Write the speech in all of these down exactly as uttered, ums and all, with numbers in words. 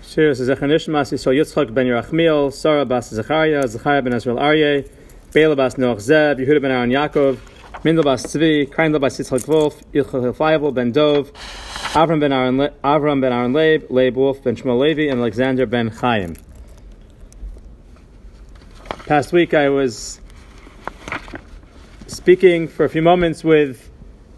Shir Zechar Nishmas Yisrael Yitzchak ben Yerachmiel, Sarah bas Zechariah, Zechariah ben Ezrael Aryeh, Bela bas Noach Zeb, Yehuda ben Aaron Yaakov, Mindel bas Tzvi, Kraindel bas Yitzchak Wolf, Yitzchak Feivel ben Dov, Avram ben Aaron, Le- Avram ben Aaron Leib, Leib Wolf ben Shmuel Levi, and Alexander ben Chaim. Past week I was speaking for a few moments with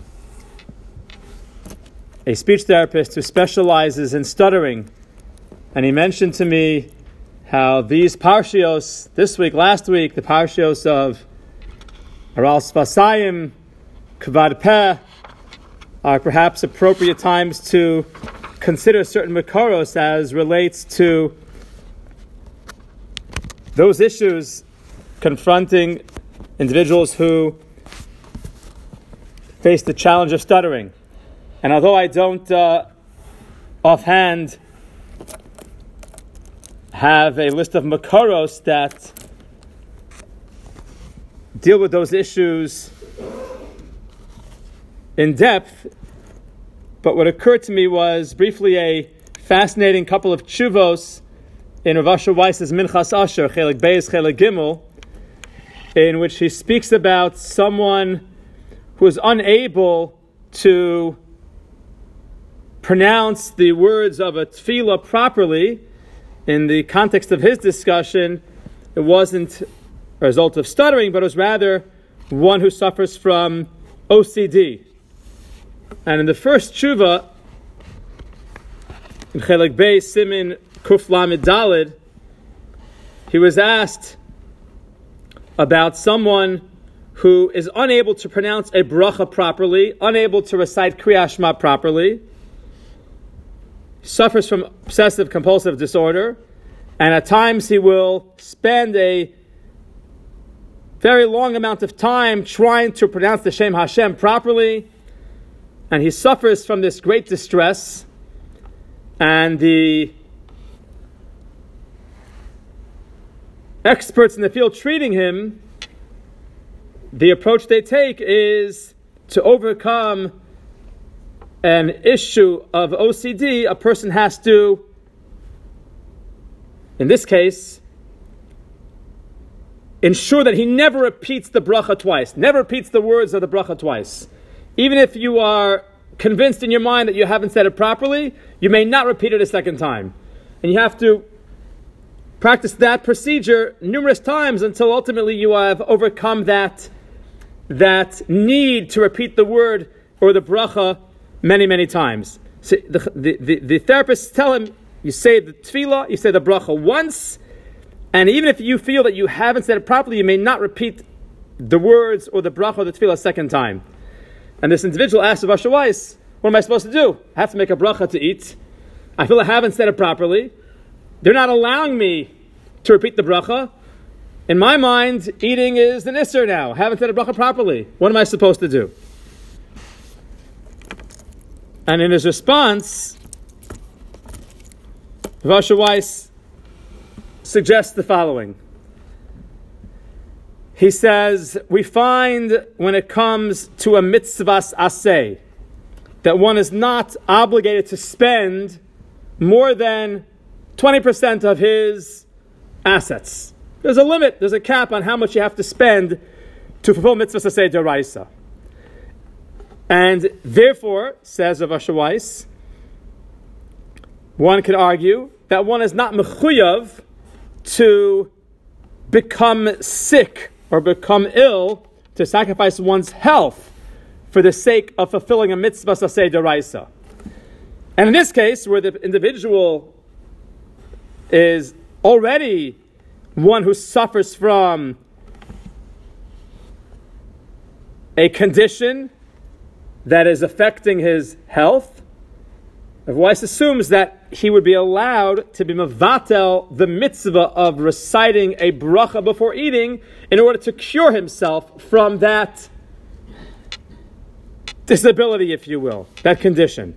a speech therapist who specializes in stuttering, and he mentioned to me how these parshios, this week, last week, the parshios of Aral Sfasayim, Kvad Peh, are perhaps appropriate times to consider certain makoros as relates to those issues confronting individuals who face the challenge of stuttering. And although I don't uh, offhand have a list of makoros that deal with those issues in depth, but what occurred to me was briefly a fascinating couple of tshuvos in Rav Asher Weiss's Minchas Asher, Chelik Beis, Chelik Gimel, in which he speaks about someone who is unable to pronounce the words of a tefillah properly. In the context of his discussion, it wasn't a result of stuttering, but it was rather one who suffers from O C D. And in the first tshuva, in Chelik Beis, Simin Kuf Lamed Daled, he was asked about someone who is unable to pronounce a bracha properly, unable to recite Kriyat Shema properly, suffers from obsessive compulsive disorder, and at times he will spend a very long amount of time trying to pronounce the Shem Hashem properly, and he suffers from this great distress. And the experts in the field treating him, the approach they take is to overcome an issue of O C D. A person has to, in this case, ensure that he never repeats the bracha twice, never repeats the words of the bracha twice. Even if you are convinced in your mind that you haven't said it properly, you may not repeat it a second time. And you have to practice that procedure numerous times until ultimately you have overcome that, that need to repeat the word or the bracha many, many times. So the, the, the, the therapists tell him, you say the tefillah, you say the bracha once, and even if you feel that you haven't said it properly, you may not repeat the words or the bracha or the tefillah a second time. And this individual asks Rav Asher Weiss, what am I supposed to do? I have to make a bracha to eat. I feel I haven't said it properly. They're not allowing me to repeat the bracha. In my mind, eating is an isser now. I haven't said a bracha properly. What am I supposed to do? And in his response, Rav Asher Weiss suggests the following. He says, we find when it comes to a mitzvahs aseh, that one is not obligated to spend more than twenty percent of his assets. There's a limit, there's a cap on how much you have to spend to fulfill mitzvahs aseh d'oraisa. And therefore, says Rav Asher Weiss, one could argue that one is not mechuyav to become sick or become ill, to sacrifice one's health for the sake of fulfilling a mitzvah saseh d'oraisa. And in this case, where the individual is already one who suffers from a condition that is affecting his health, Rav Weiss assumes that he would be allowed to be mevatel the mitzvah of reciting a bracha before eating in order to cure himself from that disability, if you will, that condition.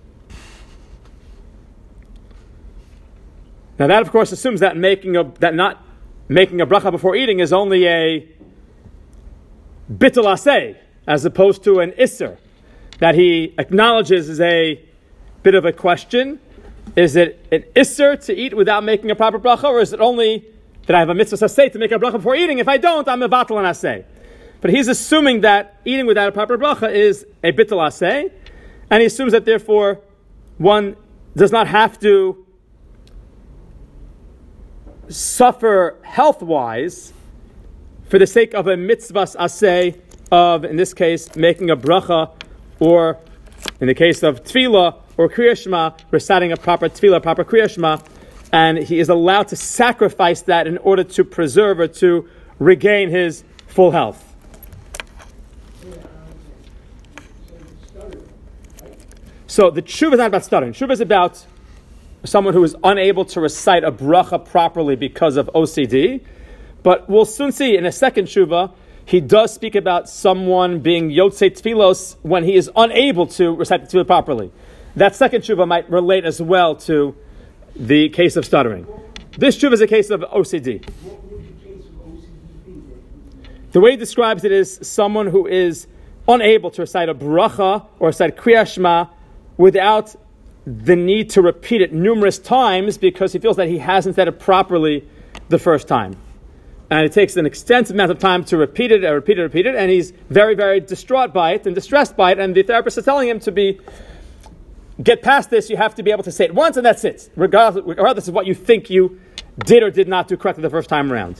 Now that, of course, assumes that making a that not making a bracha before eating is only a bitul aseh, as opposed to an isser that he acknowledges is a bit of a question, Is it an isser to eat without making a proper bracha, or is it only that I have a mitzvah aseh to make a bracha before eating? If I don't, I'm a batal and aseh. But he's assuming that eating without a proper bracha is a bittul aseh, and he assumes that therefore one does not have to suffer health-wise for the sake of a mitzvah aseh of, in this case, making a bracha, or in the case of tefillah or Kriya Shema, reciting a proper tefillah, proper Kriya Shema, and he is allowed to sacrifice that in order to preserve or to regain his full health. So the tshuva is not about stuttering. Tshuva is about someone who is unable to recite a bracha properly because of O C D. But we'll soon see in a second tshuva, he does speak about someone being yotzei tfilos when he is unable to recite the tefillah properly. That second tshuva might relate as well to the case of stuttering. This tshuva is a case of O C D. The way he describes it is someone who is unable to recite a bracha or recite Kriya Shema without the need to repeat it numerous times because he feels that he hasn't said it properly the first time. And it takes an extensive amount of time to repeat it and repeat it and repeat it, and he's very, very distraught by it and distressed by it, and the therapist is telling him to be, get past this, you have to be able to say it once and that's it, regardless, regardless of what you think you did or did not do correctly the first time around.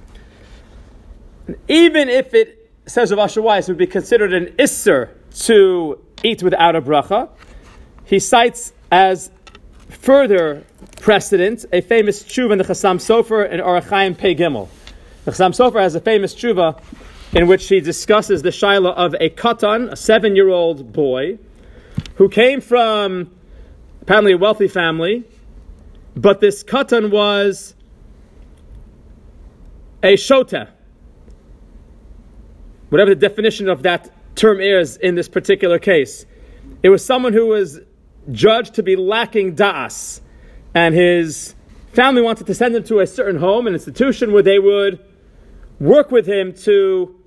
Even if it, says Rav Asher Weiss, would be considered an isser to eat without a bracha, he cites as further precedent a famous tshuva in the Chassam Sofer in Orach Chaim Pei Gimel. The Chassam Sofer has a famous tshuva in which he discusses the shaila of a katan, a seven-year-old boy, who came from apparently a wealthy family, but this katan was a shoteh, whatever the definition of that term is in this particular case. It was someone who was judged to be lacking da'as, and his family wanted to send him to a certain home, an institution where they would work with him to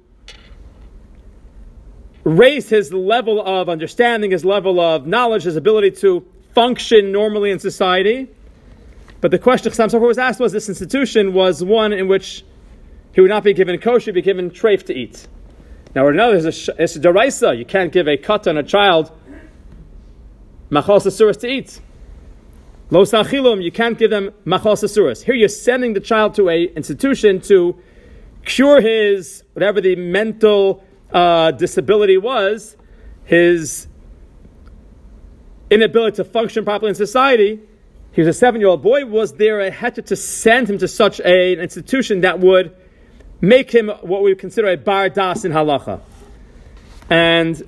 raise his level of understanding, his level of knowledge, his ability to function normally in society. But the question Chassam Sofer was asked was, this institution was one in which he would not be given kosher, he'd be given treif to eat. Now, another is a, it's a deraisa. You can't give a katan, a child, machal sasuras to eat. Lo sachilum, you can't give them machal sasuras. Here you're sending the child to a institution to cure his, whatever the mental uh, disability was, his inability to function properly in society. He was a seven-year-old boy. Was there a heter to send him to such a, an institution that would make him what we would consider a bar das in halacha? And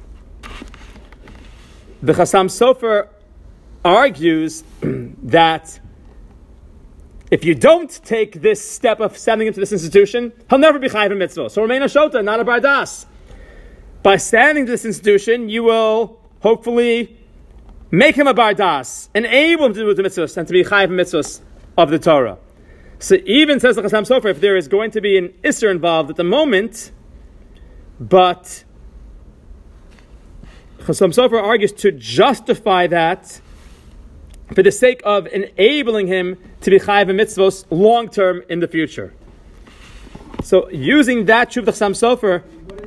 the Chassam Sofer argues that if you don't take this step of sending him to this institution, he'll never be chayiv in mitzvah. So remain a shota, not a bar das. By sending to this institution, you will hopefully make him a bar das, enable him to do the mitzvahs and to be chayiv in mitzvahs of the Torah. So even, says the Chassam Sofer, if there is going to be an isser involved at the moment, but Chassam Sofer argues to justify that for the sake of enabling him to be chayiv in mitzvos long term in the future. So using that tshuva Chassam Sofer,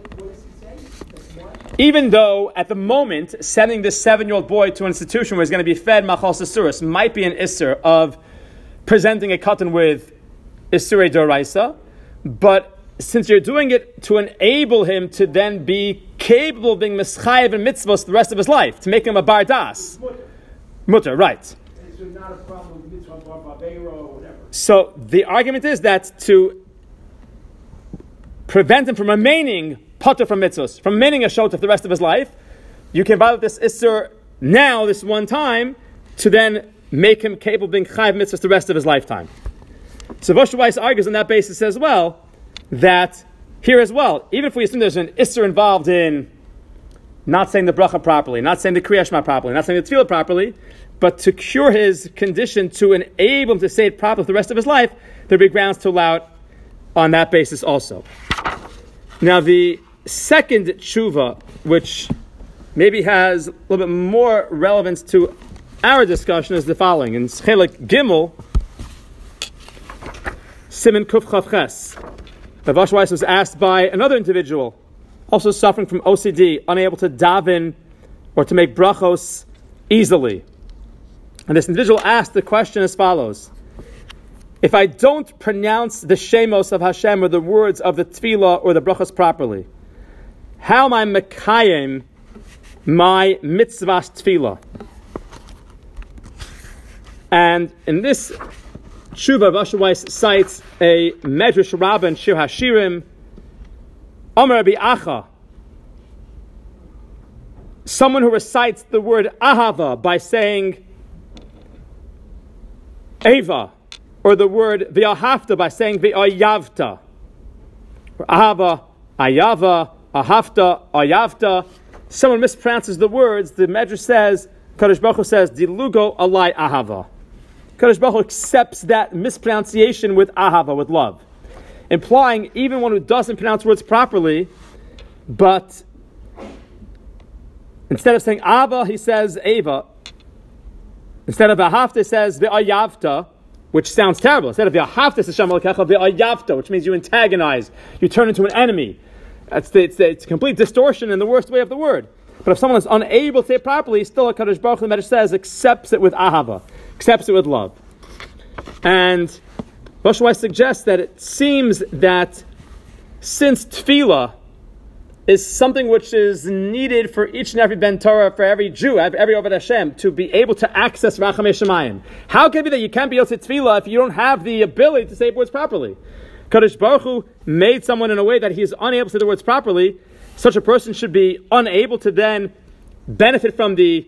even though at the moment sending this seven-year-old boy to an institution where he's going to be fed machal sasuras might be an isser of presenting a katan with issurei doraisa, but since you're doing it to enable him to then be capable of being mischayev in mitzvos the rest of his life, to make him a bar das. Mutter, right. So not a problem with mitzvah bar babeiro or whatever. So the argument is that to prevent him from remaining potter from mitzvos, from remaining a shota for the rest of his life, you can violate this isser now, this one time, to then make him capable of being chayiv mitzvahs the rest of his lifetime. So Rav Asher Weiss argues on that basis as well, that here as well, even if we assume there's an isser involved in not saying the bracha properly, not saying the Kriya Shema properly, not saying the tefillah properly, but to cure his condition, to enable him to say it properly for the rest of his life, there'd be grounds to allow it on that basis also. Now the second tshuva, which maybe has a little bit more relevance to our discussion is the following. In Chelik Gimel, Siman Kuf Chav Ches, Rav Asher Weiss was asked by another individual, also suffering from O C D, unable to daven or to make brachos easily. And this individual asked the question as follows: if I don't pronounce the shemos of Hashem or the words of the tefillah or the brachos properly, how am I mekayem my mitzvahs tefillah? And in this tshuva, Rav Asher Weiss cites a Medrash Rabbah in Shir Hashirim, Omer Rabbi Acha, someone who recites the word ahava by saying eva, or the word v'ahavta by saying v'ayavta, or ahava, ayava, ahavta, ayavta. Someone mispronounces the words. The Medrash says, Kadosh Baruch Hu says, dilugo alai ahava. Kadosh Baruch Hu accepts that mispronunciation with ahava, with love, implying even one who doesn't pronounce words properly, but instead of saying ava, he says eva. Instead of ahavta, he says ve'ayavta, which sounds terrible. Instead of ve'ahavta, says Shem Elokecha, ve'ayavta, which means you antagonize, you turn into an enemy. That's the, it's, the, it's a complete distortion in the worst way of the word. But if someone is unable to say it properly, still HaKadosh Baruch Hu, the Medrash says, accepts it with ahava, accepts it with love. And Rav Asher Weiss suggests that it seems that since tefillah is something which is needed for each and every Ben Torah, for every Jew, every Oved Hashem, to be able to access Rachamei Shemayim, how can it be that you can't be able to tefillah if you don't have the ability to say words properly? Kadosh Baruch Hu made someone in a way that he is unable to say the words properly. Such a person should be unable to then benefit from the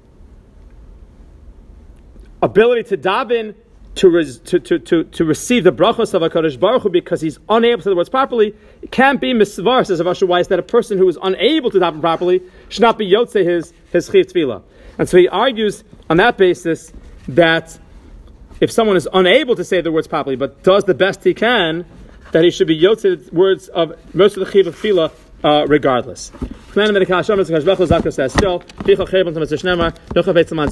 ability to daven, to, res, to, to, to, to receive the brachos of HaKadosh Baruch Hu, because he's unable to say the words properly. It can't be misvar, says Rav Asher Weiss, that a person who is unable to daven properly should not be yotzei his, his chiv tefillah. And so he argues on that basis that if someone is unable to say the words properly, but does the best he can, that he should be yotzei words of most of the chiv of tefillah, Uh, regardless.